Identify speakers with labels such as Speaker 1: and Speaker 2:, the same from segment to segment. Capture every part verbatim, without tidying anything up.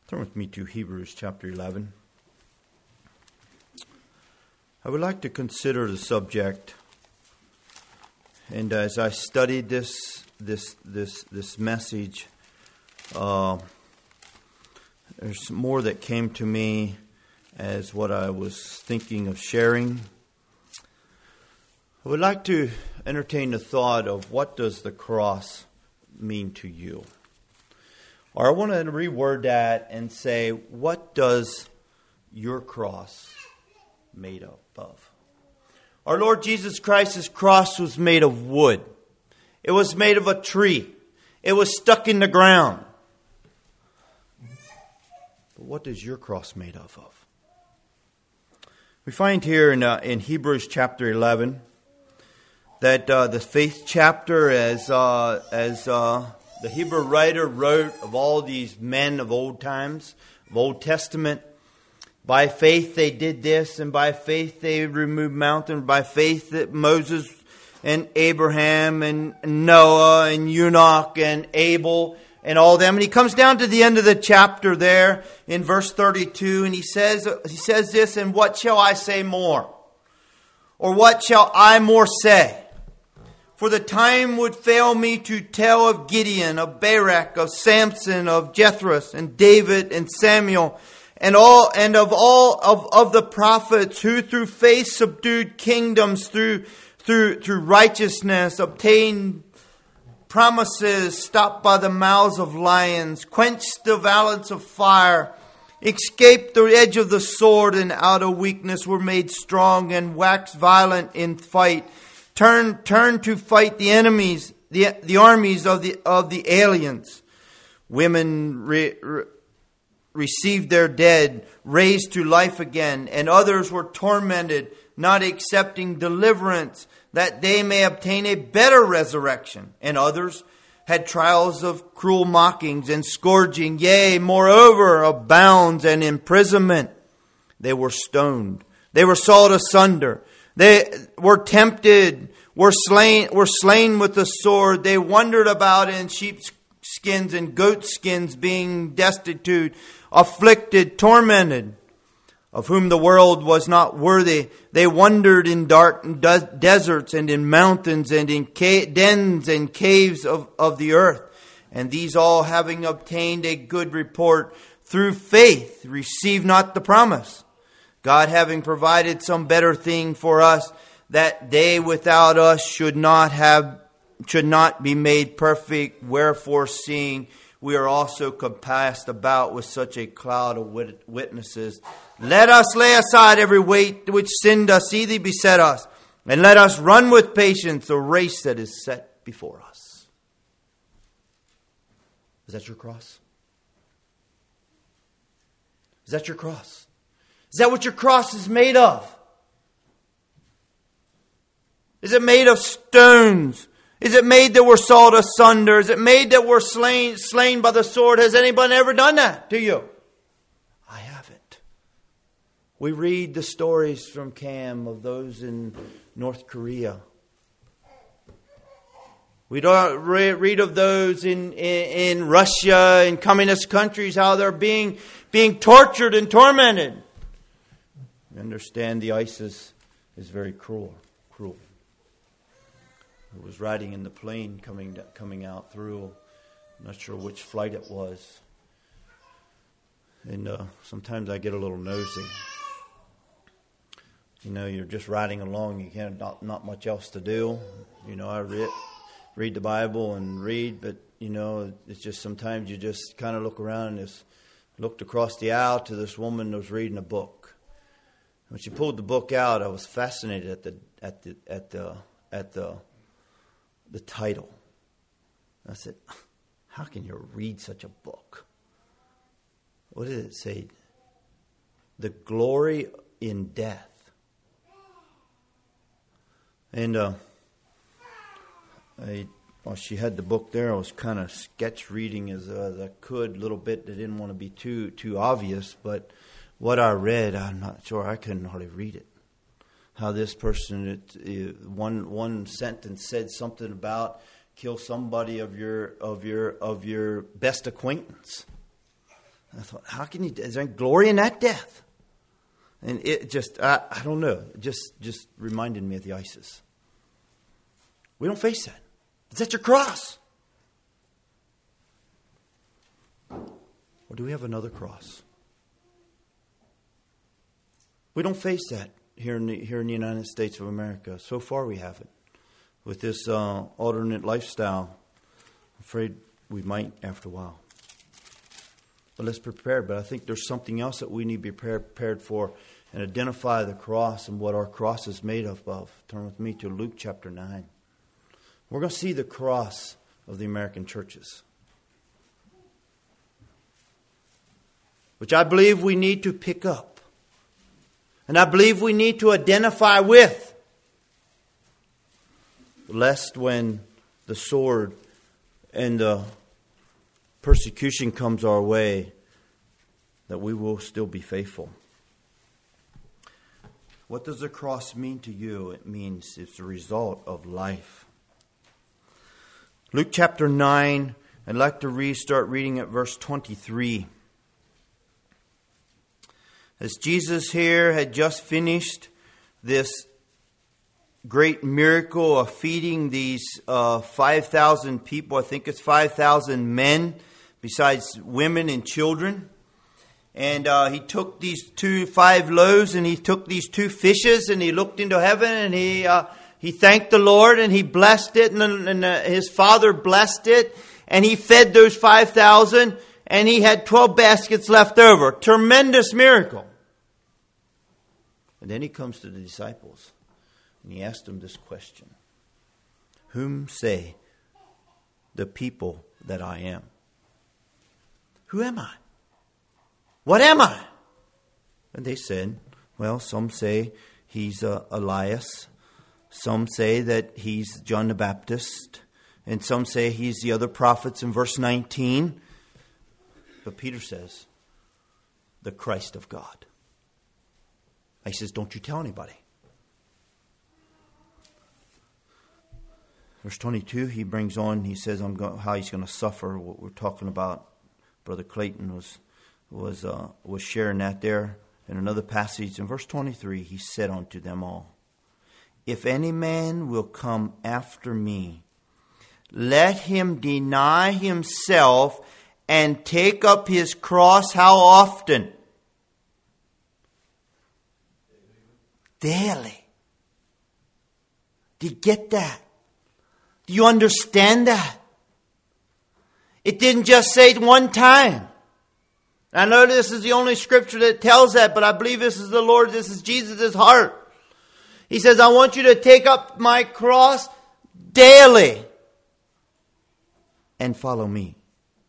Speaker 1: Turn with me to Hebrews chapter eleven. I would like to consider the subject, and as I studied this this this this message, uh, there's more that came to me as what I was thinking of sharing. I would like to entertain the thought of what does the cross mean to you? Or I want to reword that and say, what does your cross made up of? Our Lord Jesus Christ's cross was made of wood. It was made of a tree. It was stuck in the ground. But what is your cross made of? of? We find here in uh, in Hebrews chapter eleven that uh, the faith chapter, as uh, as uh, the Hebrew writer wrote of all these men of old times, of Old Testament. By faith they did this, and by faith they removed mountains. By faith that Moses and Abraham and Noah and Enoch and Abel and all them. And he comes down to the end of the chapter there in verse thirty-two, and he says, he says this, "And what shall I say more? Or what shall I more say? For the time would fail me to tell of Gideon, of Barak, of Samson, of Jethro, and David, and Samuel, and all, and of all of, of the prophets who through faith subdued kingdoms, through through through righteousness obtained promises, stopped by the mouths of lions, quenched the violence of fire, escaped the edge of the sword, and out of weakness were made strong, and waxed violent in fight. Turn, turn to fight the enemies, the the armies of the of the aliens. Women re, re, received their dead, raised to life again, and others were tormented, not accepting deliverance, that they may obtain a better resurrection. And others had trials of cruel mockings and scourging, yea, moreover, of bounds and imprisonment. They were stoned. They were sawed asunder. They were tempted, were slain, were slain with the sword. They wandered about in sheepskins and goatskins, being destitute, afflicted, tormented, of whom the world was not worthy. They wandered in dark de- deserts and in mountains and in ca- dens and caves of, of the earth. And these all, having obtained a good report through faith, received not the promise. God having provided some better thing for us, that they without us should not have, should not be made perfect. Wherefore, seeing we are also compassed about with such a cloud of wit- witnesses, let us lay aside every weight which sin doth easily beset us, and let us run with patience the race that is set before us. Is that your cross? Is that your cross? Is that what your cross is made of? Is it made of stones? Is it made that we're sawed asunder? Is it made that we're slain, slain by the sword? Has anybody ever done that to you? I haven't. We read the stories from Cam of those in North Korea. We don't read of those in, in, in Russia and communist countries, how they're being, being tortured and tormented. We understand the ISIS is very cruel. Cruel. I was riding in the plane coming coming out through. I'm not sure which flight it was. And uh, sometimes I get a little nosy. You know, you're just riding along. You can't not, not much else to do. You know, I read read the Bible and read, but you know, it's just sometimes you just kind of look around and just looked across the aisle to this woman that was reading a book. When she pulled the book out, I was fascinated at the at the at the at the the title. I said, "How can you read such a book?" What did it say? The glory in death. And uh, I, while she had the book there, I was kind of sketch reading as, uh, as I could, a little bit. I didn't want to be too too obvious, but what I read, I'm not sure. I couldn't hardly read it. How this person, it, it, one one sentence said something about kill somebody of your of your of your best acquaintance. And I thought, how can you, is there glory in that death? And it just, I, I don't know, it just, just reminded me of the ISIS. We don't face that. Is that your cross? Or do we have another cross? We don't face that here in the, here in the United States of America. So far we haven't. With this uh, alternate lifestyle, I'm afraid we might after a while. But let's prepare. But I think there's something else that we need to be prepared for and identify the cross and what our cross is made of. Turn with me to Luke chapter nine. We're going to see the cross of the American churches, which I believe we need to pick up. And I believe we need to identify with. Lest when the sword and the persecution comes our way, that we will still be faithful. What does the cross mean to you? It means it's a result of life. Luke chapter nine, I'd like to read, start reading at verse twenty-three. As Jesus here had just finished this great miracle of feeding these uh, five thousand people, I think it's five thousand men, besides women and children. And uh, he took these two five loaves and he took these two fishes and he looked into heaven and he uh, he thanked the Lord and he blessed it, and, and uh, his Father blessed it, and he fed those five thousand, and he had twelve baskets left over. Tremendous miracle. And then he comes to the disciples and he asked them this question: whom say the people that I am? Who am I? What am I? And they said, well, some say he's uh, Elias. Some say that he's John the Baptist. And some say he's the other prophets in verse nineteen. But Peter says, the Christ of God. He says, don't you tell anybody. Verse twenty-two, he brings on, he says I'm go- how he's going to suffer, what we're talking about. Brother Clayton was was uh, was sharing that there in another passage. In verse twenty-three, he said unto them all, if any man will come after me, let him deny himself and take up his cross. How often? Daily. Do you get that? Do you understand that? It didn't just say it one time. I know this is the only scripture that tells that, but I believe this is the Lord, this is Jesus' heart. He says, I want you to take up my cross daily and follow me.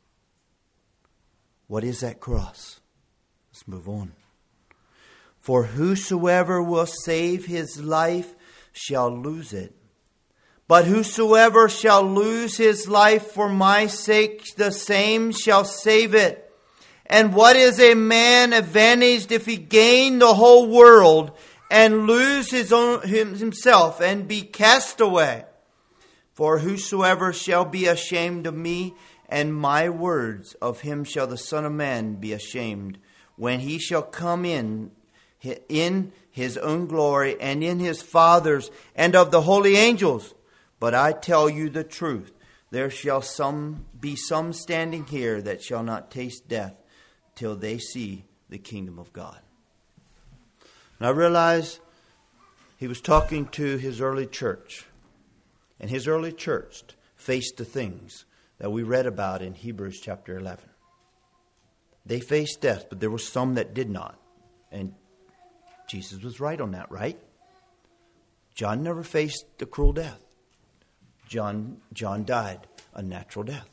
Speaker 1: What is that cross? Let's move on. For whosoever will save his life shall lose it. But whosoever shall lose his life for my sake, the same shall save it. And what is a man advantaged if he gain the whole world and lose his own himself and be cast away? For whosoever shall be ashamed of me and my words, of him shall the Son of Man be ashamed, when he shall come in in his own glory and in his Father's and of the holy angels. But I tell you the truth, there shall some be some standing here that shall not taste death till they see the kingdom of God. And I realize he was talking to his early church. And his early church faced the things that we read about in Hebrews chapter eleven. They faced death, but there were some that did not. And Jesus was right on that, right? John never faced a cruel death. John, John died a natural death.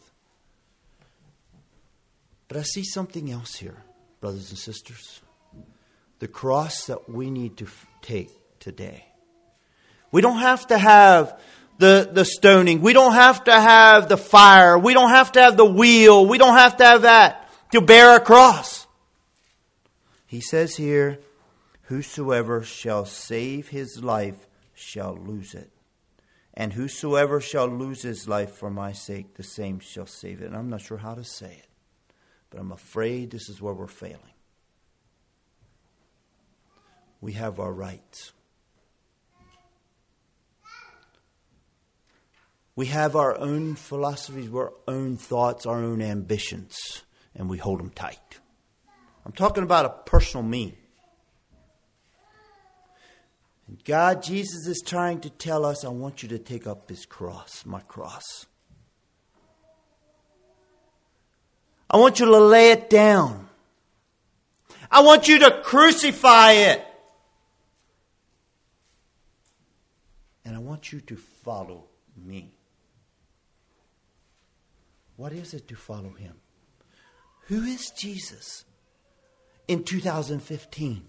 Speaker 1: But I see something else here, brothers and sisters. The cross that we need to f- take today. We don't have to have the, the stoning. We don't have to have the fire. We don't have to have the wheel. We don't have to have that to bear a cross. He says here, whosoever shall save his life shall lose it. And whosoever shall lose his life for my sake, the same shall save it. And I'm not sure how to say it. But I'm afraid this is where we're failing. We have our rights. We have our own philosophies, our own thoughts, our own ambitions, and we hold them tight. I'm talking about a personal me. And God, Jesus is trying to tell us, I want you to take up His cross, my cross. I want you to lay it down. I want you to crucify it. And I want you to follow me. What is it to follow Him? Who is Jesus in two thousand fifteen?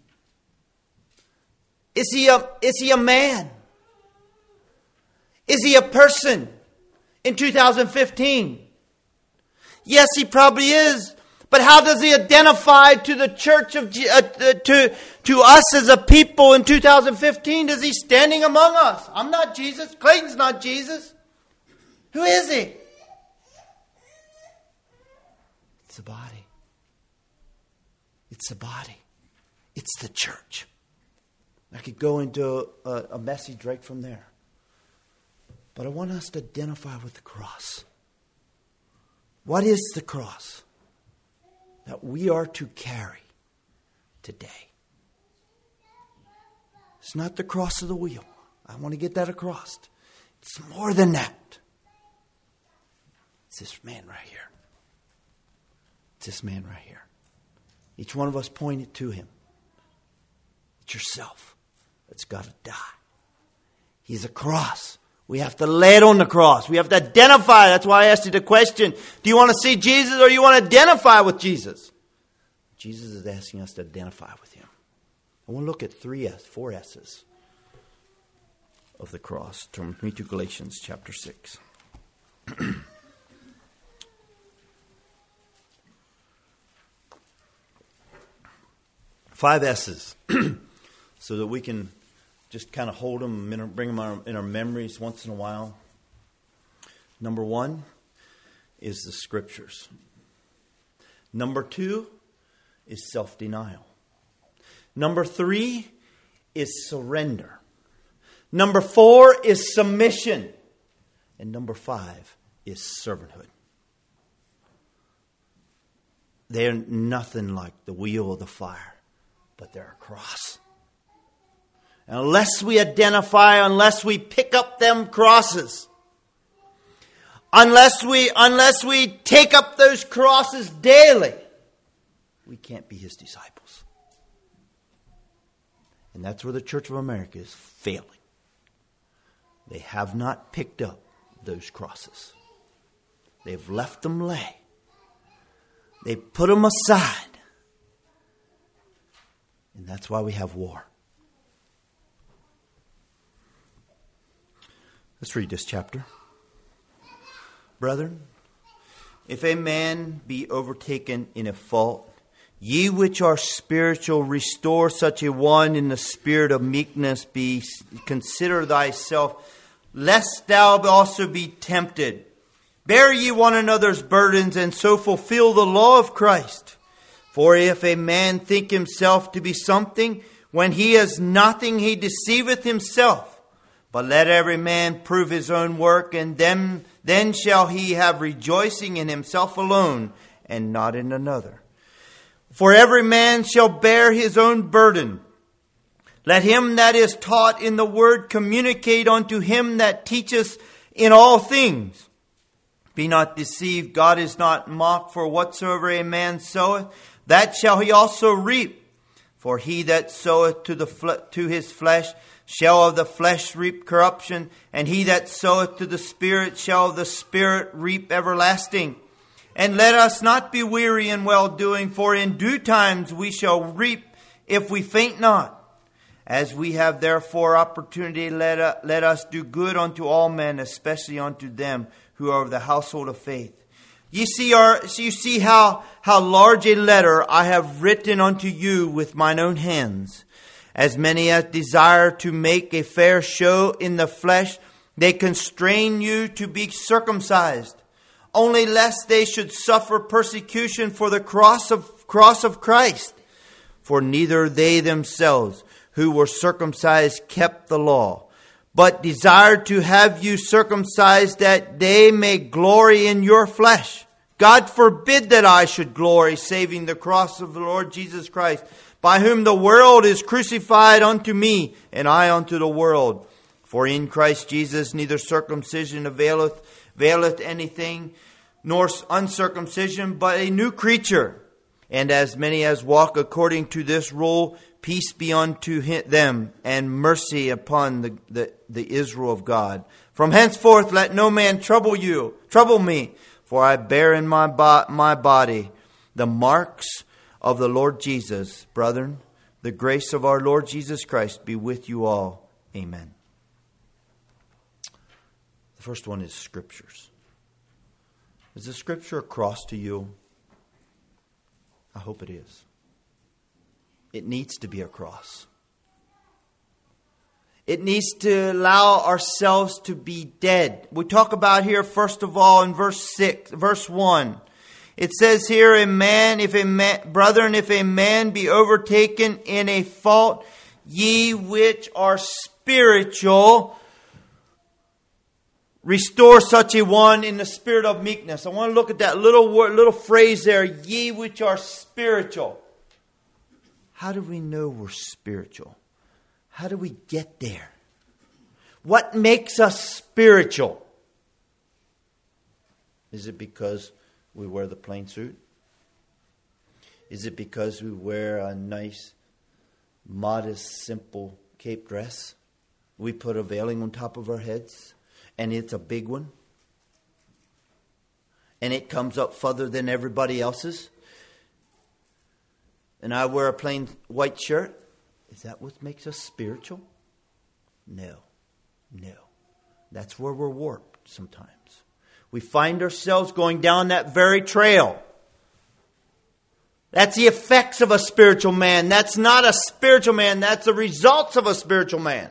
Speaker 1: Is he a, is he a man? Is he a person in two thousand fifteen? Yes, he probably is. But how does he identify to the church of uh, to to us as a people in two thousand fifteen? Is he standing among us? I'm not Jesus. Clayton's not Jesus. Who is he? It's the body. It's the body. It's the church. I could go into a, a message right from there. But I want us to identify with the cross. What is the cross that we are to carry today? It's not the cross of the wheel. I want to get that across. It's more than that. It's this man right here. It's this man right here. Each one of us pointed to him. It's yourself that's got to die. He's a cross. We have to lay it on the cross. We have to identify. That's why I asked you the question. Do you want to see Jesus or you want to identify with Jesus? Jesus is asking us to identify with Him. I want to look at three S, four S's of the cross. Turn with me to Galatians chapter six. Five S's. So that we can just kind of hold them, bring them in our memories once in a while. Number one is the Scriptures. Number two is self-denial. Number three is surrender. Number four is submission. And number five is servanthood. They're nothing like the wheel of the fire, but they're a cross. Unless we identify, unless we pick up them crosses, unless we, unless we take up those crosses daily, we can't be His disciples. And that's where the Church of America is failing. They have not picked up those crosses. They've left them lay. They put them aside. And that's why we have war. Let's read this chapter. Brethren, if a man be overtaken in a fault, ye which are spiritual, restore such a one in the spirit of meekness. Be consider thyself, lest thou also be tempted. Bear ye one another's burdens, and so fulfill the law of Christ. For if a man think himself to be something, when he is nothing, he deceiveth himself. But let every man prove his own work, and then, then shall he have rejoicing in himself alone, and not in another. For every man shall bear his own burden. Let him that is taught in the word communicate unto him that teacheth in all things. Be not deceived, God is not mocked, for whatsoever a man soweth, that shall he also reap. For he that soweth to the fle- to his flesh shall of the flesh reap corruption, and he that soweth to the Spirit shall of the Spirit reap everlasting. And let us not be weary in well-doing, for in due times we shall reap if we faint not. As we have therefore opportunity, let, uh, let us do good unto all men, especially unto them who are of the household of faith. You see, our, you see how, how large a letter I have written unto you with mine own hands. As many as desire to make a fair show in the flesh, they constrain you to be circumcised. only lest they should suffer persecution for the cross of, cross of Christ. For neither they themselves who were circumcised kept the law, but desired to have you circumcised that they may glory in your flesh. God forbid that I should glory, saving the cross of the Lord Jesus Christ, by whom the world is crucified unto me, and I unto the world. For in Christ Jesus neither circumcision availeth, availeth anything, nor uncircumcision, but a new creature. And as many as walk according to this rule, peace be unto them, and mercy upon the, the, the Israel of God. From henceforth let no man trouble you, trouble me, for I bear in my, bo- my body the marks of the Lord Jesus. Brethren, the grace of our Lord Jesus Christ be with you all. Amen. The first one is Scriptures. Is the Scripture a cross to you? I hope it is. It needs to be a cross. It needs to allow ourselves to be dead. We talk about here, first of all, in verse six, verse one. It says here, a man, if a man, brethren, if a man be overtaken in a fault, ye which are spiritual, restore such a one in the spirit of meekness. I want to look at that little word, little phrase there, ye which are spiritual. How do we know we're spiritual? How do we get there? What makes us spiritual? Is it because we wear the plain suit? Is it because we wear a nice, modest, simple cape dress? We put a veiling on top of our heads, and it's a big one, and it comes up further than everybody else's, and I wear a plain white shirt? Is that what makes us spiritual? No. No. That's where we're warped sometimes. We find ourselves going down that very trail. That's the effects of a spiritual man. That's not a spiritual man. That's the results of a spiritual man.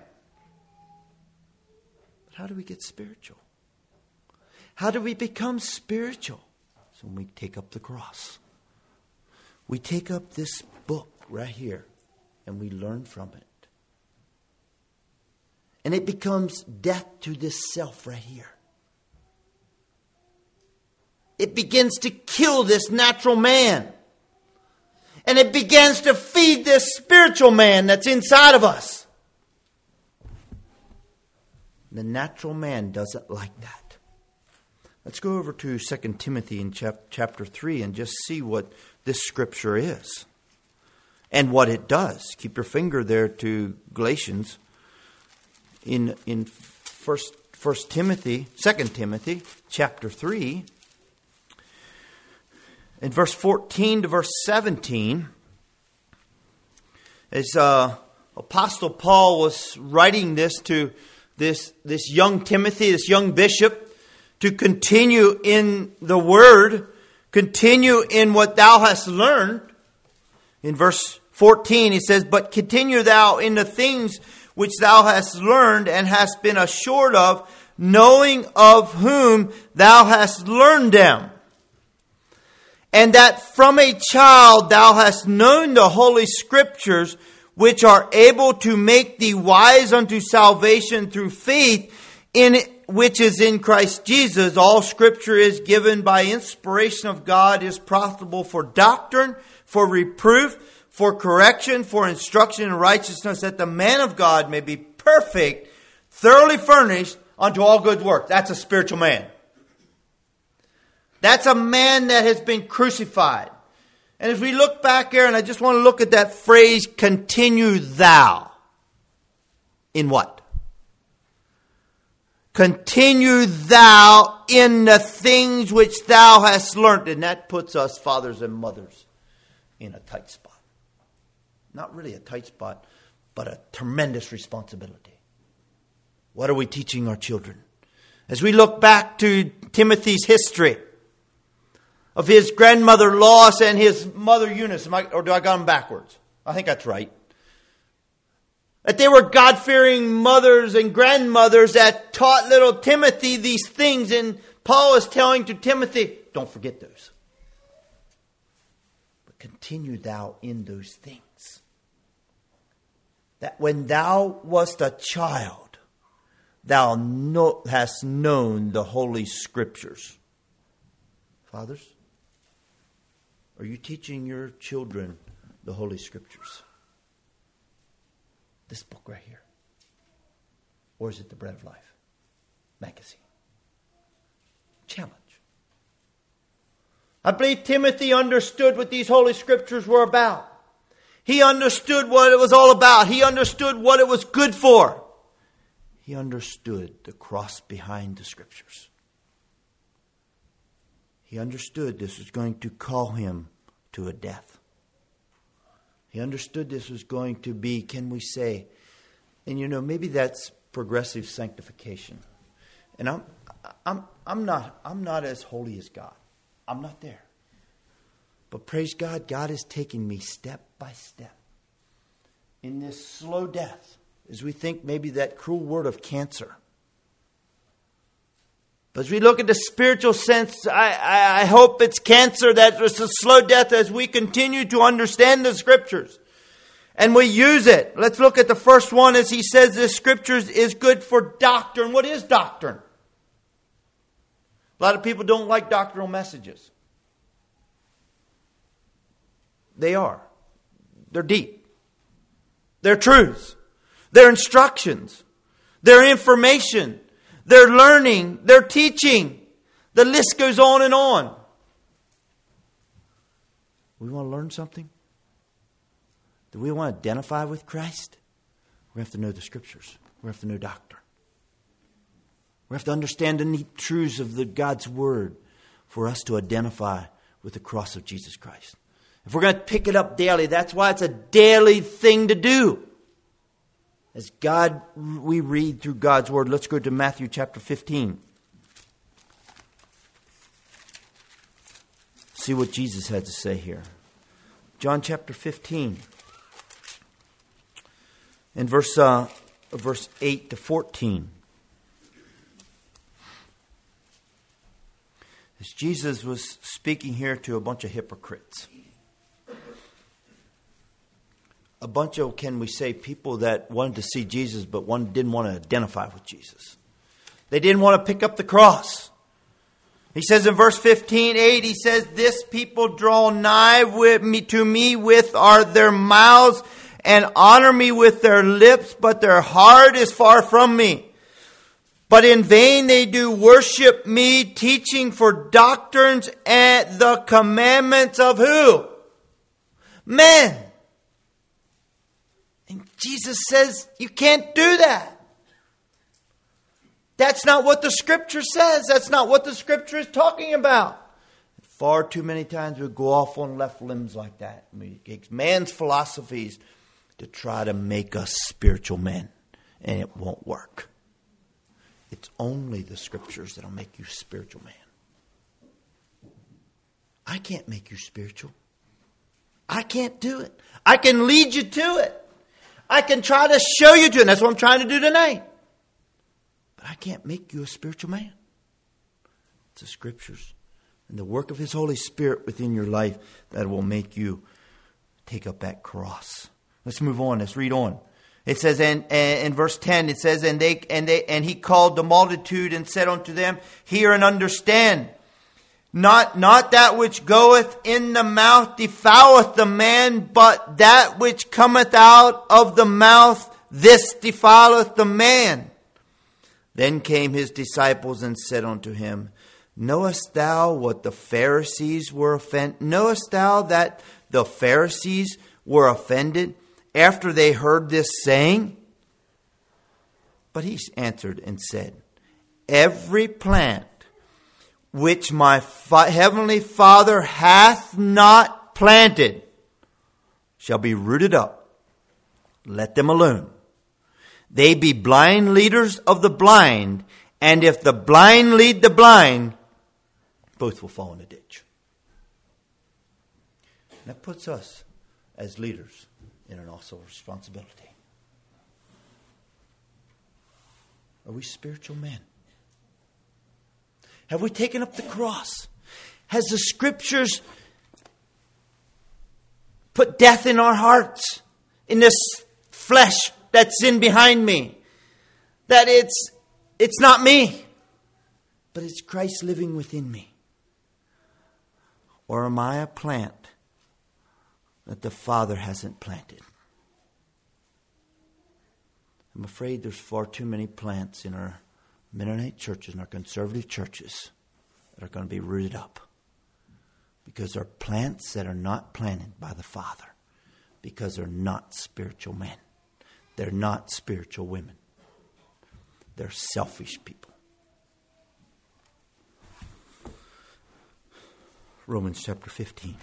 Speaker 1: But how do we get spiritual? How do we become spiritual? So when we take up the cross. We take up this book right here. And we learn from it. And it becomes death to this self right here. It begins to kill this natural man. And it begins to feed this spiritual man that's inside of us. The natural man doesn't like that. Let's go over to Second Timothy in chap- chapter three and just see what this scripture is. And what it does. Keep your finger there to Galatians. In in first First Timothy, Second Timothy, chapter three, in verse fourteen to verse seventeen, as uh, Apostle Paul was writing this to this this young Timothy, this young bishop, to continue in the Word, continue in what thou hast learned. In verse fourteen, he says, but continue thou in the things which thou hast learned and hast been assured of, knowing of whom thou hast learned them. And that from a child thou hast known the holy scriptures, which are able to make thee wise unto salvation through faith, in which is in Christ Jesus. All scripture is given by inspiration of God, is profitable for doctrine, for reproof, for correction, for instruction in righteousness, that the man of God may be perfect, thoroughly furnished unto all good work. That's a spiritual man. That's a man that has been crucified. And as we look back here, and I just want to look at that phrase, continue thou. In what? Continue thou in the things which thou hast learned. And that puts us fathers and mothers in a tight spot. Not really a tight spot, but a tremendous responsibility. What are we teaching our children? As we look back to Timothy's history of his grandmother Lois and his mother Eunice, Am I, or do I got them backwards? I think that's right. That they were God-fearing mothers and grandmothers that taught little Timothy these things in Paul is telling to Timothy, don't forget those. But continue thou in those things. That when thou wast a child, thou know, hast known the Holy Scriptures. Fathers, are you teaching your children the Holy Scriptures? This book right here. Or is it the Bread of Life magazine? Challenge. I believe Timothy understood what these Holy Scriptures were about. He understood what it was all about. He understood what it was good for. He understood the cross behind the Scriptures. He understood this was going to call him to a death. He understood this was going to be, can we say, and you know, maybe that's progressive sanctification. And I'm I'm I'm not I'm not as holy as God. I'm not there. But praise God, God is taking me step by step in this slow death, as we think maybe that cruel word of cancer. But as we look at the spiritual sense, I, I, I hope it's cancer, that it's a slow death as we continue to understand the Scriptures. And we use it. Let's look at the first one as he says the Scriptures is good for doctrine. What is doctrine? A lot of people don't like doctrinal messages. They are. They're deep. They're truths. They're instructions. They're information. They're learning. They're teaching. The list goes on and on. We want to learn something? Do we want to identify with Christ? We have to know the Scriptures. We have to know doctrine. We have to understand the neat truths of the God's Word for us to identify with the cross of Jesus Christ. If we're going to pick it up daily, that's why it's a daily thing to do. As God, we read through God's Word. Let's go to Matthew chapter fifteen. See what Jesus had to say here. John chapter fifteen. In verse, uh, verse eight to fourteen. As Jesus was speaking here to a bunch of hypocrites. A bunch of, can we say, people that wanted to see Jesus but one didn't want to identify with Jesus. They didn't want to pick up the cross. He says in verse fifteen, eight, he says, this people draw nigh with me to me with are their mouths and honor me with their lips, but their heart is far from me. But in vain they do worship me, teaching for doctrines and the commandments of who? Men. And Jesus says, you can't do that. That's not what the Scripture says. That's not what the Scripture is talking about. Far too many times we go off on left limbs like that. We take man's philosophies to try to make us spiritual men. And it won't work. It's only the Scriptures that will make you a spiritual man. I can't make you spiritual. I can't do it. I can lead you to it. I can try to show you to it. And that's what I'm trying to do tonight. But I can't make you a spiritual man. It's the Scriptures and the work of His Holy Spirit within your life that will make you take up that cross. Let's move on. Let's read on. It says in, in verse ten, it says, and they and they and he called the multitude and said unto them, hear and understand. Not, not that which goeth in the mouth defileth the man, but that which cometh out of the mouth, this defileth the man. Then came his disciples and said unto him, knowest thou what the Pharisees were offended? Knowest thou that the Pharisees were offended after they heard this saying? But he answered and said, every plant which my fa- heavenly Father hath not planted shall be rooted up. Let them alone. They be blind leaders of the blind, and if the blind lead the blind, both will fall in the ditch. That puts us as leaders in an awesome responsibility. Are we spiritual men? Have we taken up the cross? Has the Scriptures put death in our hearts? In this flesh that's in behind me? That it's it's not me, but it's Christ living within me. Or am I a plant that the Father hasn't planted? I'm afraid there's far too many plants in our Mennonite churches and our conservative churches that are going to be rooted up. Because they're plants that are not planted by the Father. Because they're not spiritual men. They're not spiritual women. They're selfish people. Romans chapter fifteen.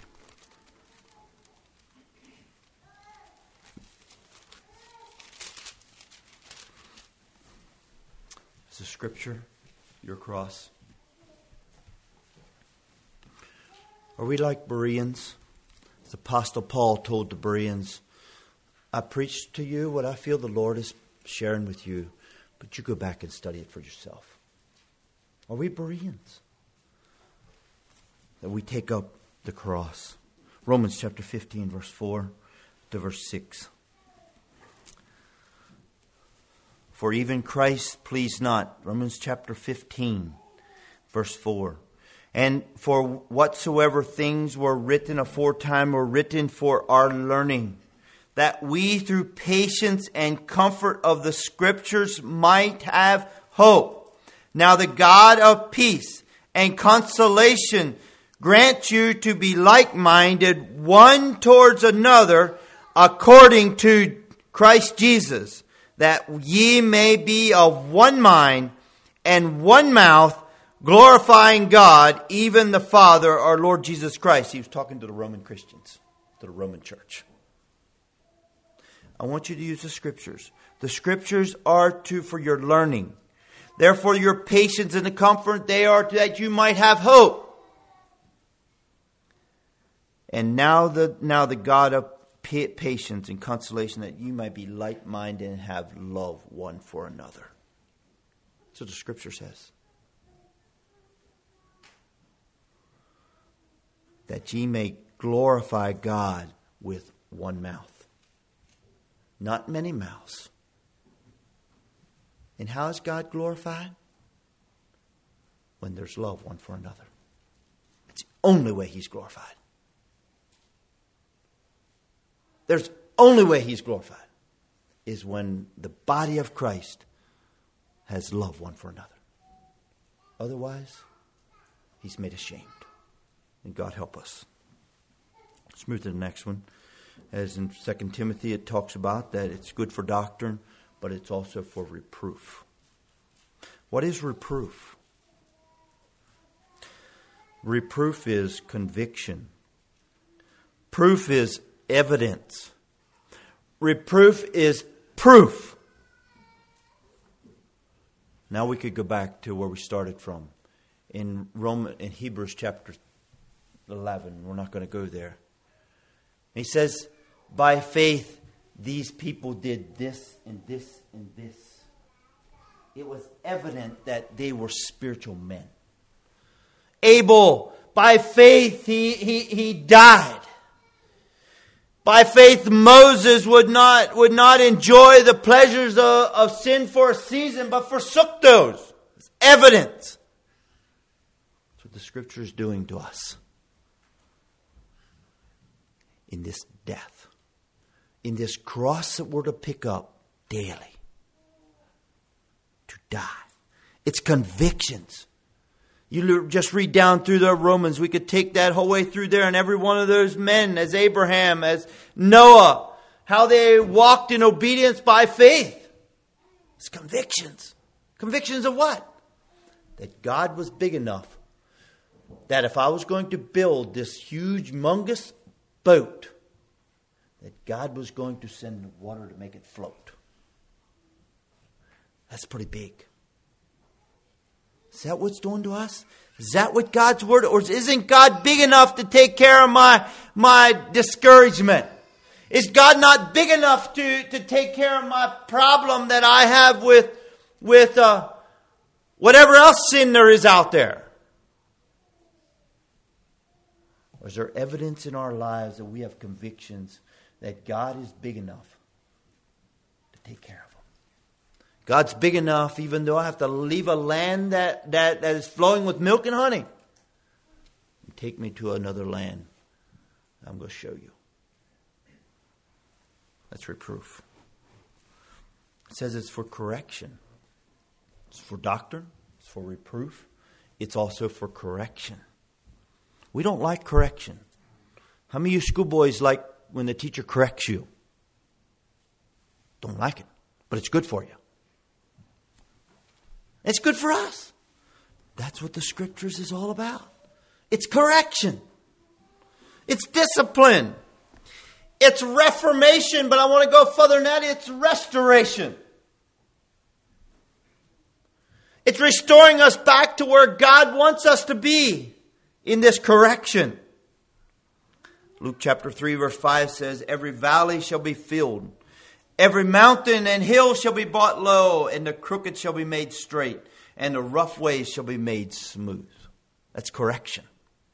Speaker 1: Is the Scripture your cross? Are we like Bereans? As Apostle Paul told the Bereans, I preach to you what I feel the Lord is sharing with you, but you go back and study it for yourself. Are we Bereans? That we take up the cross. Romans chapter fifteen, verse four to verse six. For even Christ pleased not. Romans chapter fifteen, verse four. And for whatsoever things were written aforetime were written for our learning, that we through patience and comfort of the Scriptures might have hope. Now the God of peace and consolation grant you to be like-minded one towards another according to Christ Jesus, that ye may be of one mind and one mouth, glorifying God, even the Father, our Lord Jesus Christ. He was talking to the Roman Christians, to the Roman church. I want you to use the Scriptures. The Scriptures are to for your learning. Therefore, your patience and the comfort, they are that you might have hope. And now the now the God of patience and consolation, that you might be like-minded and have love one for another. That's what the Scripture says. That ye may glorify God with one mouth. Not many mouths. And how is God glorified? When there's love one for another. It's the only way He's glorified. There's only way He's glorified is when the body of Christ has love one for another. Otherwise, He's made ashamed. And God help us. Let's move to the next one. As in Second Timothy, it talks about that it's good for doctrine, but it's also for reproof. What is reproof? Reproof is conviction. Proof is evidence. Reproof is proof. Now we could go back to where we started from. In Roman, in Hebrews chapter eleven. We're not going to go there. He says, by faith, these people did this and this and this. It was evident that they were spiritual men. Abel, by faith, he, he, he died. By faith, Moses would not, would not enjoy the pleasures of, of sin for a season, but forsook those. It's evidence. That's what the Scripture is doing to us. In this death. In this cross that we're to pick up daily. To die. It's convictions. You just read down through the Romans. We could take that whole way through there, and every one of those men, as Abraham, as Noah, how they walked in obedience by faith. It's convictions. Convictions of what? That God was big enough that if I was going to build this huge, humongous boat, that God was going to send water to make it float. That's pretty big. Is that what's doing to us? Is that what God's word? Or isn't God big enough to take care of my, my discouragement? Is God not big enough to, to take care of my problem that I have with, with uh, whatever else sin there is out there? Or is there evidence in our lives that we have convictions that God is big enough to take care of them? God's big enough, even though I have to leave a land that, that, that is flowing with milk and honey, and take me to another land I'm going to show you. That's reproof. It says it's for correction. It's for doctrine. It's for reproof. It's also for correction. We don't like correction. How many of you schoolboys like when the teacher corrects you? Don't like it, but it's good for you. It's good for us. That's what the Scriptures is all about. It's correction. It's discipline. It's reformation, but I want to go further than that. It's restoration. It's restoring us back to where God wants us to be in this correction. Luke chapter three verse five says, every valley shall be filled. Every mountain and hill shall be brought low, and the crooked shall be made straight, and the rough ways shall be made smooth. That's correction.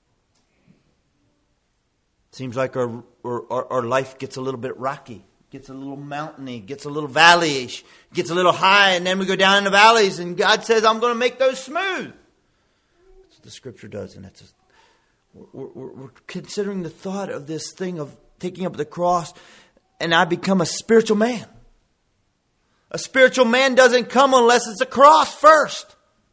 Speaker 1: Seems like our, our, our life gets a little bit rocky, gets a little mountainy, gets a little valley-ish, gets a little high, and then we go down in the valleys, and God says, I'm going to make those smooth. That's what the Scripture does, and that's a, we're, we're, we're considering the thought of this thing of taking up the cross, and I become a spiritual man. A spiritual man doesn't come unless it's a cross first.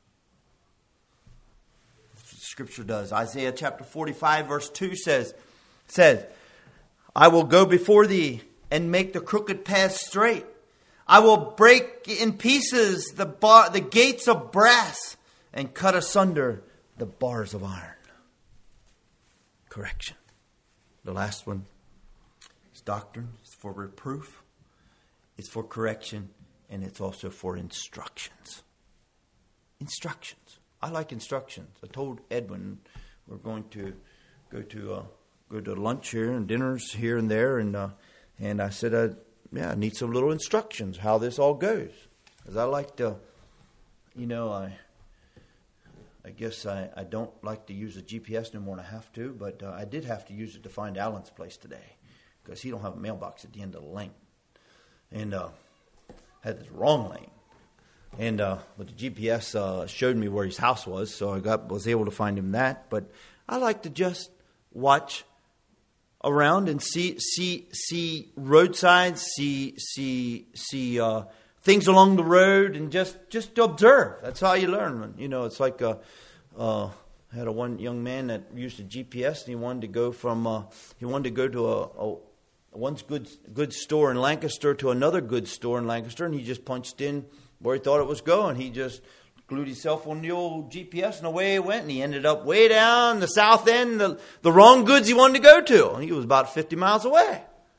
Speaker 1: That's what the Scripture does. Isaiah chapter forty-five verse two says, says, I will go before thee and make the crooked path straight. I will break in pieces the bar, the gates of brass, and cut asunder the bars of iron. Correction. The last one is doctrine. It's for reproof. It's for correction. And it's also for instructions. Instructions. I like instructions. I told Edwin we're going to go to uh, go to lunch here and dinners here and there, and uh, and I said, uh, yeah, I need some little instructions how this all goes, because I like to, you know, I I guess I, I don't like to use a G P S no more than I have to, but uh, I did have to use it to find Alan's place today, because he don't have a mailbox at the end of the lane, and uh, had the wrong lane. And uh, but the G P S uh, showed me where his house was, so I got was able to find him that. But I like to just watch around and see see see roadsides, see see see uh, things along the road, and just just to observe. That's how you learn. You know, it's like uh, uh, I had a one young man that used a G P S, and he wanted to go from uh, he wanted to go to a, a one's good good store in Lancaster to another good store in Lancaster, and he just punched in where he thought it was going. He just glued himself on the old G P S, and away he went, and he ended up way down the south end, the, the wrong goods he wanted to go to. And he was about fifty miles away.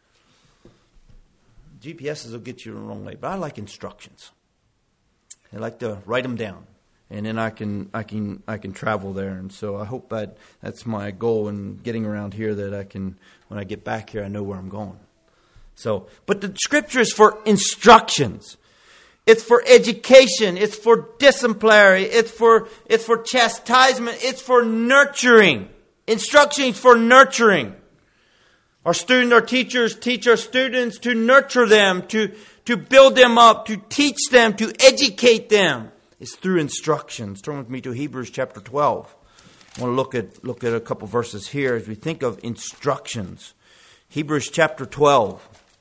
Speaker 1: G P Ss will get you the wrong way, but I like instructions. I like to write them down, and then I can I can I can travel there. And so I hope that that's my goal in getting around here, that I can, when I get back here, I know where I'm going. So, but the Scripture is for instructions. It's for education. It's for disciplinary. It's for it's for chastisement. It's for nurturing. Instructions for nurturing. Our students, our teachers teach our students to nurture them, to, to build them up, to teach them, to educate them. It's through instructions. Turn with me to Hebrews chapter twelve. I want to look at look at a couple verses here as we think of instructions. Hebrews chapter twelve.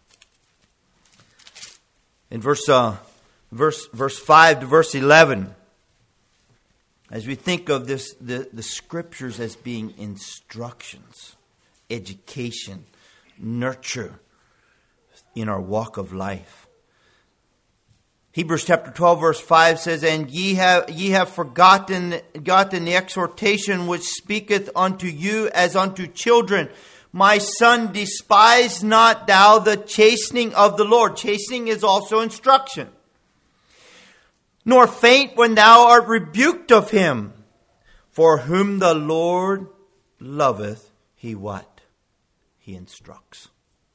Speaker 1: In verse uh, verse verse five to verse eleven. As we think of this the, the Scriptures as being instructions, education, nurture in our walk of life. Hebrews chapter twelve verse five says, And ye have ye have forgotten, forgotten the exhortation which speaketh unto you as unto children. My son, despise not thou the chastening of the Lord. Chastening is also instruction. Nor faint when thou art rebuked of him. For whom the Lord loveth, he what? He instructs.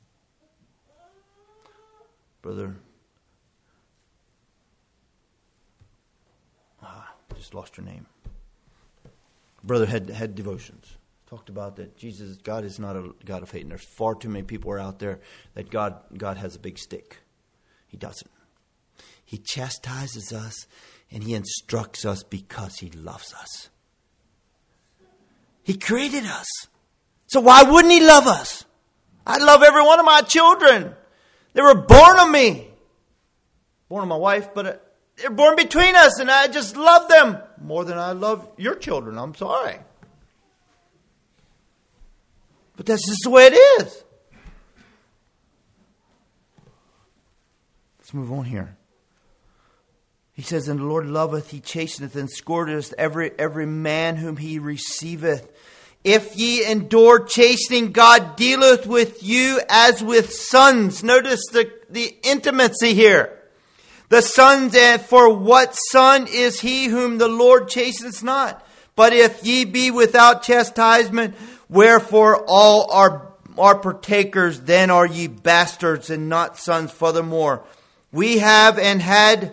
Speaker 1: Brother, ah, just lost your name. Brother had had devotions. talked about that Jesus, God is not a God of hate. And there's far too many people are out there that God, God has a big stick. He doesn't. He chastises us and He instructs us because He loves us. He created us. So why wouldn't He love us? I love every one of my children. They were born of me. Born of my wife, but they're born between us, and I just love them more than I love your children. I'm sorry. But that's just the way it is. Let's move on here. He says, and the Lord loveth, He chasteneth, and scourgeth every, every man whom He receiveth. If ye endure chastening, God dealeth with you as with sons. Notice the, the intimacy here. The sons, and for what son is he whom the Lord chasteneth not? But if ye be without chastisement, wherefore all are, are partakers, then are ye bastards and not sons. Furthermore, we have and had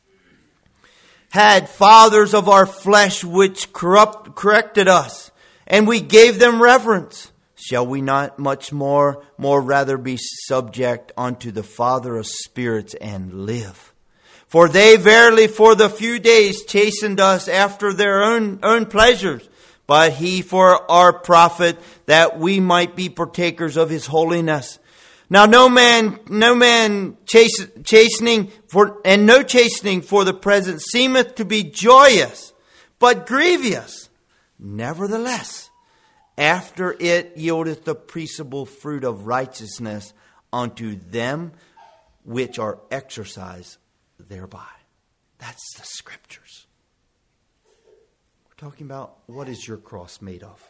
Speaker 1: had fathers of our flesh which corrupt, corrected us, and we gave them reverence. Shall we not much more, more rather be subject unto the Father of spirits and live? For they verily for the few days chastened us after their own, own pleasures, but He for our profit, that we might be partakers of His holiness. Now no man, no man chastening for, and no chastening for the present seemeth to be joyous, but grievous. Nevertheless, after it yieldeth the peaceable fruit of righteousness unto them which are exercised thereby. That's the Scriptures. We're talking about, what is your cross made of?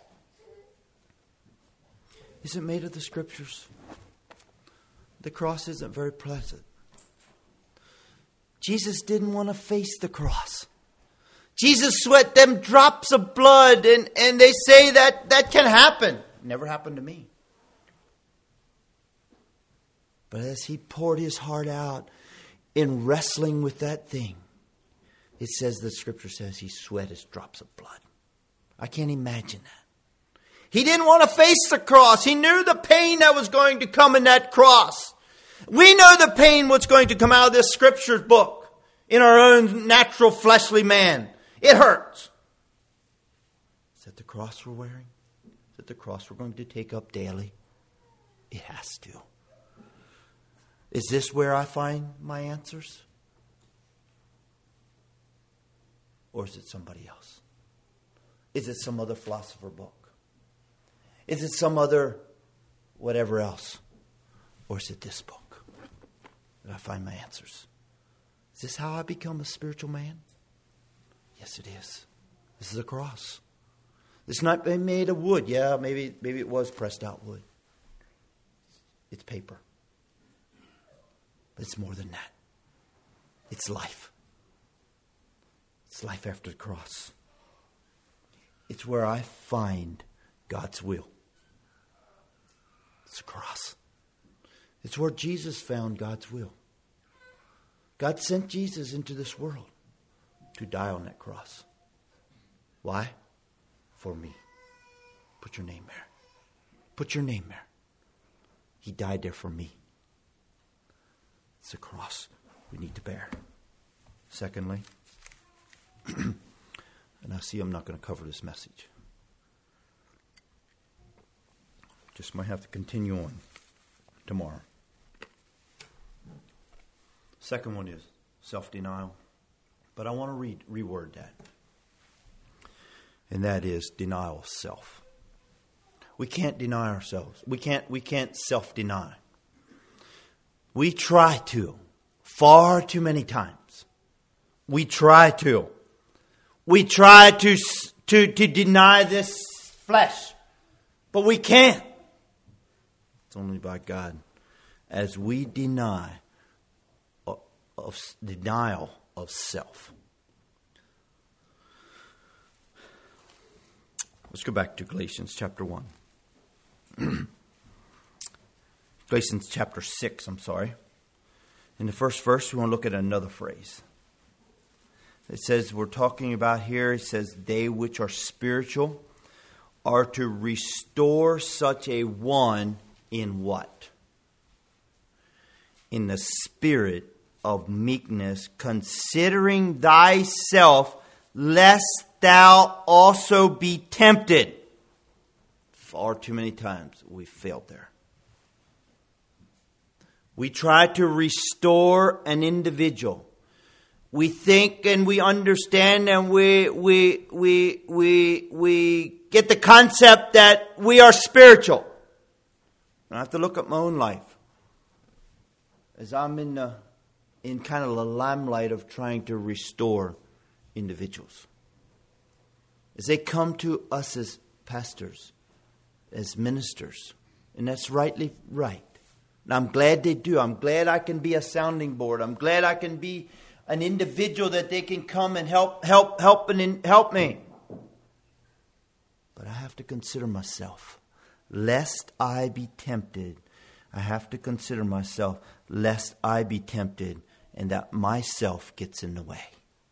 Speaker 1: Is it made of the Scriptures? The cross isn't very pleasant. Jesus didn't want to face the cross. Jesus sweat them drops of blood, and, and they say that that can happen. Never happened to me. But as He poured His heart out in wrestling with that thing, it says, the Scripture says, He sweat His drops of blood. I can't imagine that. He didn't want to face the cross. He knew the pain that was going to come in that cross. We know the pain what's going to come out of this Scripture book in our own natural fleshly man. It hurts. Is that the cross we're wearing? Is that the cross we're going to take up daily? It has to. Is this where I find my answers? Or is it somebody else? Is it some other philosopher book? Is it some other whatever else? Or is it this book that I find my answers? Is this how I become a spiritual man? Yes, it is. This is a cross. It's not made of wood. Yeah, maybe maybe it was pressed out wood. It's paper. But it's more than that. It's life. It's life after the cross. It's where I find God's will. It's a cross. It's where Jesus found God's will. God sent Jesus into this world to die on that cross. Why? For me. Put your name there. Put your name there. He died there for me. It's a cross we need to bear. Secondly, and I see I'm not going to cover this message. Just might have to continue on tomorrow. Second one is self-denial. But I want to read, reword that. And that is denial of self. We can't deny ourselves. We can't, we can't self-deny. We try to. Far too many times. We try to. We try to, to, to deny this flesh. But we can't. It's only by God. As we deny of, of denial of self. Let's go back to Galatians chapter one. Galatians chapter six, I'm sorry. In the first verse, we want to look at another phrase. It says, we're talking about here, it says, they which are spiritual are to restore such a one in what? In the spirit of meekness, considering thyself, lest thou also be tempted. Far too many times we failed there. We try to restore an individual. We think and we understand and we we we we we get the concept that we are spiritual. I have to look at my own life as I'm in the, in kind of the limelight of trying to restore individuals. As they come to us as pastors, as ministers, and that's rightly right. And I'm glad they do. I'm glad I can be a sounding board. I'm glad I can be an individual that they can come and help, help, help, and help me. But I have to consider myself, lest I be tempted. I have to consider myself, lest I be tempted, and that myself gets in the way.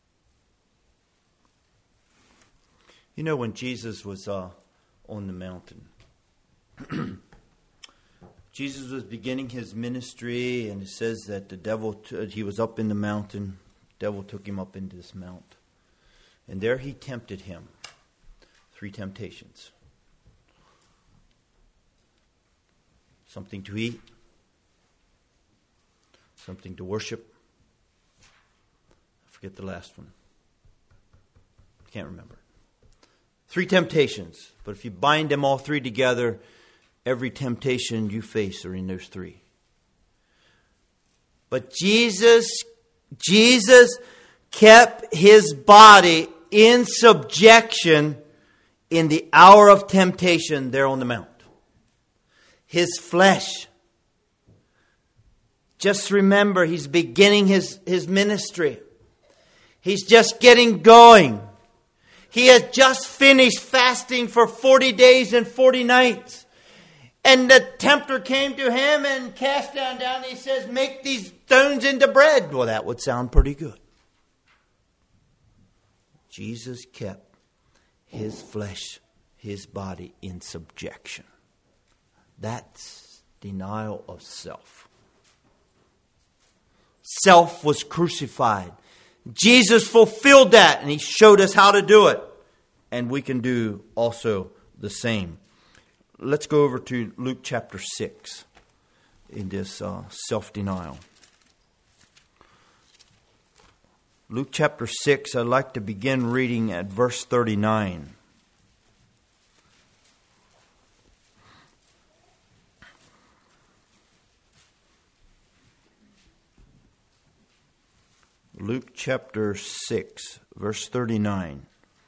Speaker 1: You know, when Jesus was uh, on the mountain, Jesus was beginning his ministry, and it says that the devil, t- he was up in the mountain. The devil took him up into this mount. And there he tempted him. Three temptations. Something to eat. Something to worship. I forget the last one. I can't remember. Three temptations. But if you bind them all three together, every temptation you face are in those three. But Jesus, Jesus kept his body in subjection in the hour of temptation there on the mount. His flesh. Just remember, he's beginning his, his ministry. He's just getting going. He has just finished fasting for forty days and forty nights. And the tempter came to him and cast down down. And he says, make these stones into bread. Well, that would sound pretty good. Jesus kept his flesh, his body in subjection. That's denial of self. Self was crucified. Jesus fulfilled that, and he showed us how to do it. And we can do also the same. Let's go over to Luke chapter six in this uh, self-denial. Luke chapter six, I'd like to begin reading at verse thirty-nine. Luke chapter six, verse thirty-nine.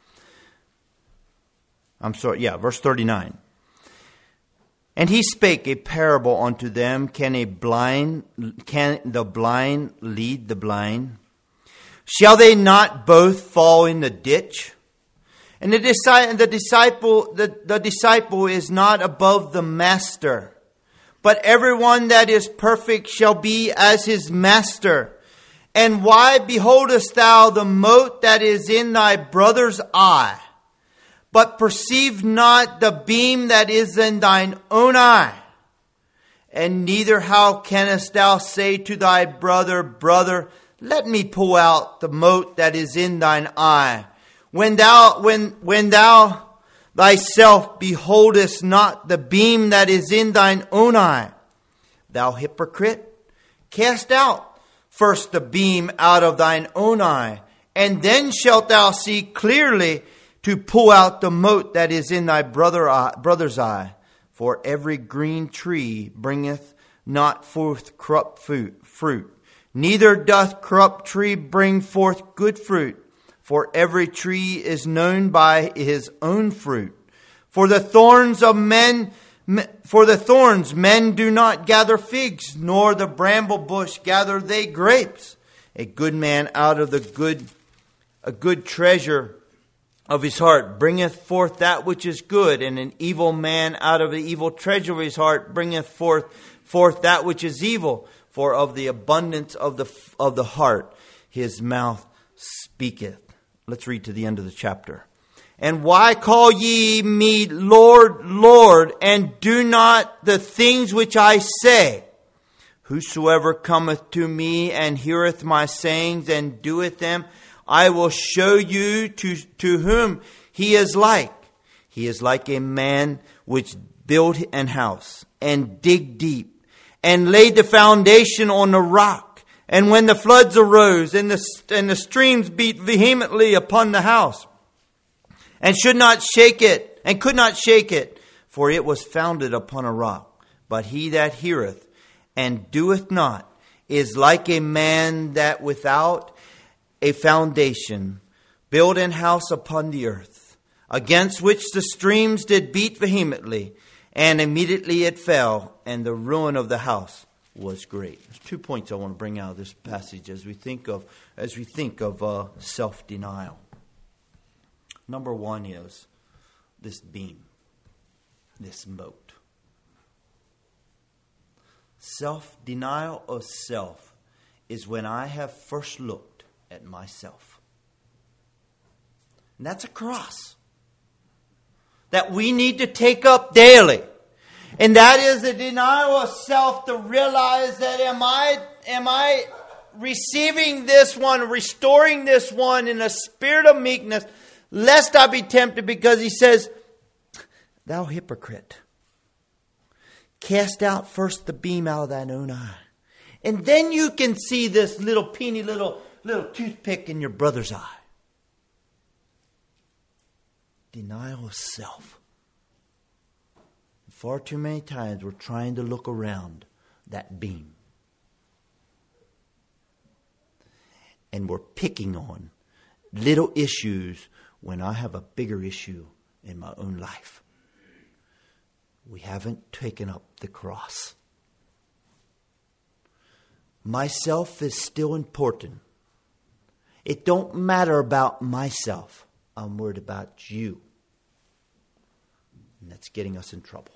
Speaker 1: I'm sorry, yeah, verse thirty-nine. And he spake a parable unto them, can a blind, can the blind lead the blind? Shall they not both fall in the ditch? And the disciple, the disciple, the, the disciple is not above the master, but everyone that is perfect shall be as his master. And why beholdest thou the mote that is in thy brother's eye, but perceive not the beam that is in thine own eye? And neither how canst thou say to thy brother, brother, let me pull out the mote that is in thine eye, when thou, when, when thou thyself beholdest not the beam that is in thine own eye? Thou hypocrite, cast out first the beam out of thine own eye, and then shalt thou see clearly to pull out the mote that is in thy brother eye, brother's eye. For every green tree bringeth not forth corrupt fruit, neither doth corrupt tree bring forth good fruit. For every tree is known by his own fruit. For the thorns of men, for the thorns men do not gather figs, nor the bramble bush gather they grapes. A good man out of the good, a good treasure of his heart bringeth forth that which is good, and an evil man out of the evil treasure of his heart bringeth forth forth that which is evil. For of the abundance of the of the heart his mouth speaketh. Let's read to the end of the chapter. And why call ye me Lord, Lord, and do not the things which I say? Whosoever cometh to me and heareth my sayings and doeth them, I will show you to, to whom he is like. He is like a man which built an house and dig deep and laid the foundation on the rock. And when the floods arose and the, and the streams beat vehemently upon the house, and should not shake it, and could not shake it, for it was founded upon a rock. But he that heareth and doeth not is like a man that without a foundation built an house upon the earth, against which the streams did beat vehemently, and immediately it fell, and the ruin of the house was great. There's two points I want to bring out of this passage as we think of as we think of uh, self-denial. Number one is this beam, this moat. Self-denial of self is when I have first looked at myself. And that's a cross that we need to take up daily. And that is the denial of self, to realize that am I, am I receiving this one, restoring this one in a spirit of meekness, lest I be tempted, because he says, thou hypocrite, cast out first the beam out of thine own eye. And then you can see this little peeny little, little toothpick in your brother's eye. Denial of self. Far too many times we're trying to look around that beam. And we're picking on little issues when I have a bigger issue in my own life. We haven't taken up the cross. Myself is still important. It don't matter about myself. I'm worried about you. And that's getting us in trouble.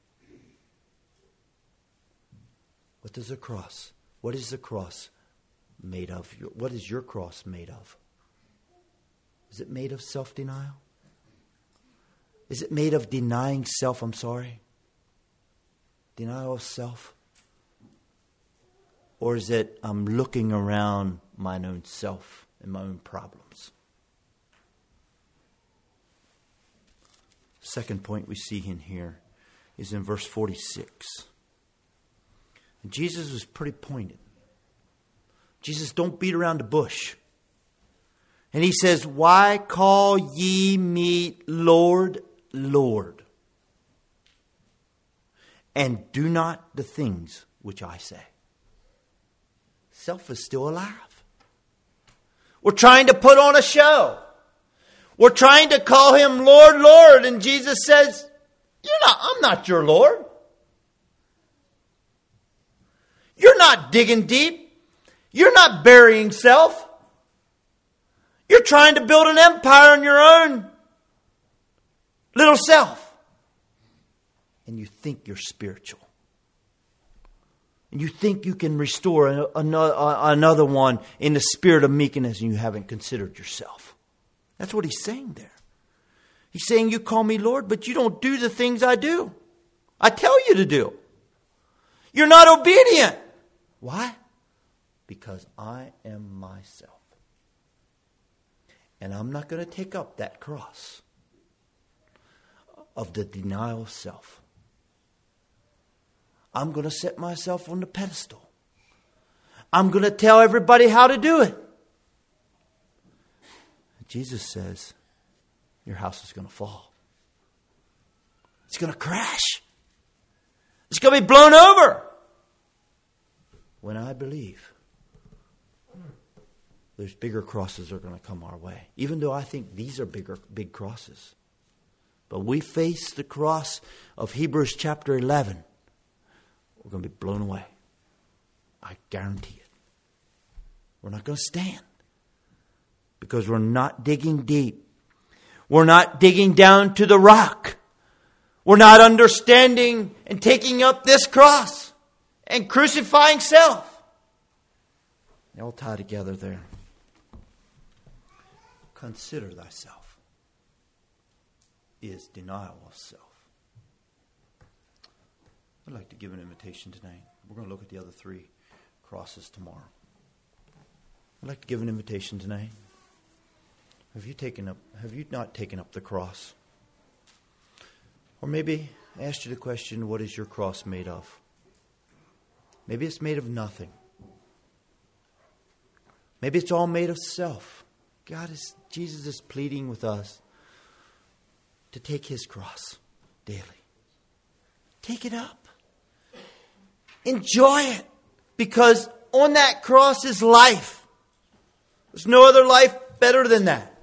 Speaker 1: What does the cross? What is the cross made of? What is your cross made of? Is it made of self-denial? Is it made of denying self? I'm sorry. Denial of self? Or is it I'm looking around my own self and my own problems? Second point we see in here is in verse forty-six. And Jesus was pretty pointed. Jesus, don't beat around the bush. And he says, why call ye me Lord, Lord, and do not the things which I say? Self is still alive. We're trying to put on a show. We're trying to call him Lord, Lord. And Jesus says, You're not, I'm not your Lord. You're not digging deep. You're not burying self. You're trying to build an empire on your own little self. And you think you're spiritual. And you think you can restore another, another one in the spirit of meekness, and you haven't considered yourself. That's what he's saying there. He's saying, you call me Lord, but you don't do the things I do. I tell you to do. You're not obedient. Why? Because I am myself. And I'm not going to take up that cross of the denial of self. I'm going to set myself on the pedestal. I'm going to tell everybody how to do it. Jesus says, your house is going to fall. It's going to crash. It's going to be blown over. When I believe, there's bigger crosses that are going to come our way. Even though I think these are bigger, big crosses. But we face the cross of Hebrews chapter eleven. We're going to be blown away. I guarantee it. We're not going to stand. Because we're not digging deep. We're not digging down to the rock. We're not understanding and taking up this cross and crucifying self. They all tie together there. Consider thyself. is denial of self. I'd like to give an invitation tonight. We're going to look at the other three crosses tomorrow. I'd like to give an invitation tonight. Have you taken up, have you not taken up the cross? Or maybe I asked you the question, what is your cross made of? Maybe it's made of nothing. Maybe it's all made of self. God is, Jesus is pleading with us to take his cross daily. Take it up. Enjoy it. Because on that cross is life. There's no other life better than that.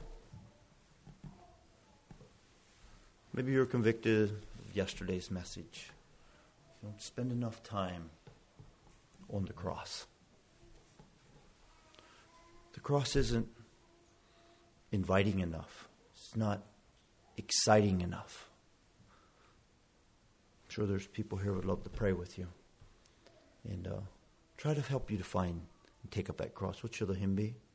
Speaker 1: Maybe you're convicted of yesterday's message. You don't spend enough time on the cross. The cross isn't inviting enough. It's not exciting enough. I'm sure there's people here who would love to pray with you. And uh, try to help you to find and take up that cross. What shall the hymn be?